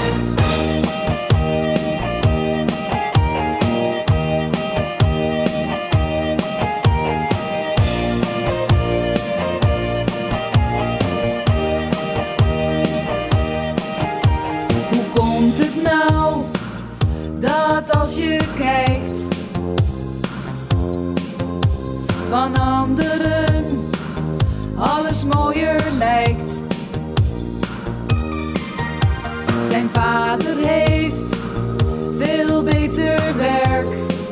Hoe komt het nou dat als je kijkt van anderen alles mooier lijkt? Zijn vader heeft veel beter werk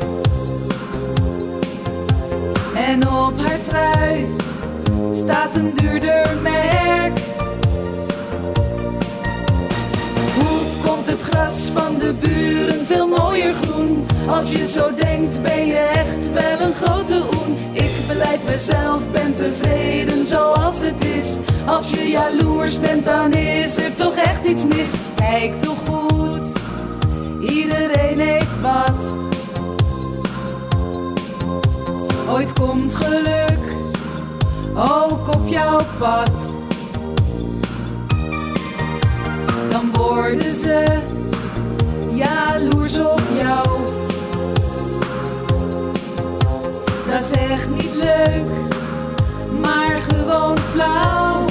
en op haar trui staat een duurder merk. Hoe komt het gras van de buren veel mooier groen? Als je zo denkt ben je echt wel een grote oen. Ik belijd mezelf, ben tevreden zoals het is. Als je jaloers bent dan is er toch echt iets mis. Kijk toch goed, iedereen heeft wat. Ooit komt geluk ook op jouw pad. Dan worden ze jaloers op jou. Dat is echt niet leuk, maar gewoon flauw.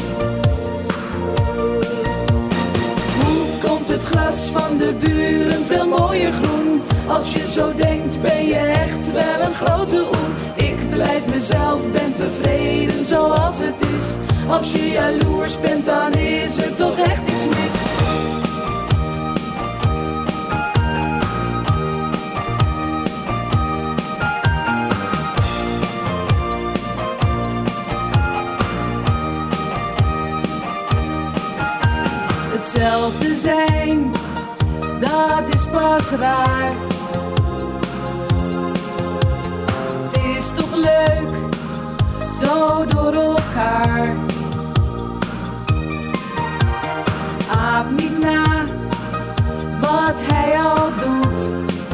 Hoe komt het gras van de buren veel mooier groen? Als je zo denkt ben je echt wel een grote oen. Ik blijf mezelf, ben tevreden zoals het is. Als je jaloers bent dan is er toch echt iets mis. Hetzelfde zijn, dat is pas raar. Het is toch leuk, zo door elkaar. Aap niet na wat hij al doet.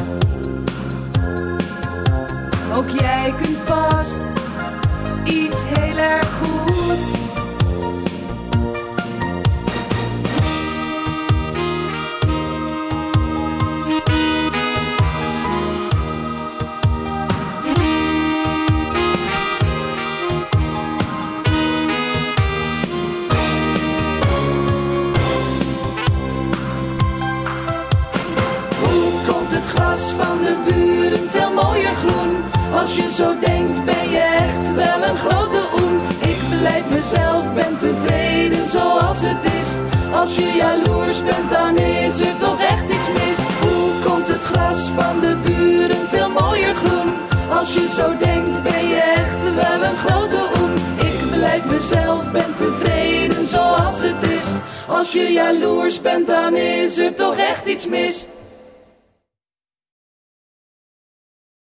Ook jij kunt vast iets heel erg goed. Van de buren veel mooier groen. Als je zo denkt ben je echt wel een grote oen. Ik belijd mezelf, ben tevreden zoals het is. Als je jaloers bent dan is er toch echt iets mis. Hoe komt het gras van de buren veel mooier groen? Als je zo denkt ben je echt wel een grote oen. Ik belijd mezelf, ben tevreden zoals het is. Als je jaloers bent dan is er toch echt iets mis.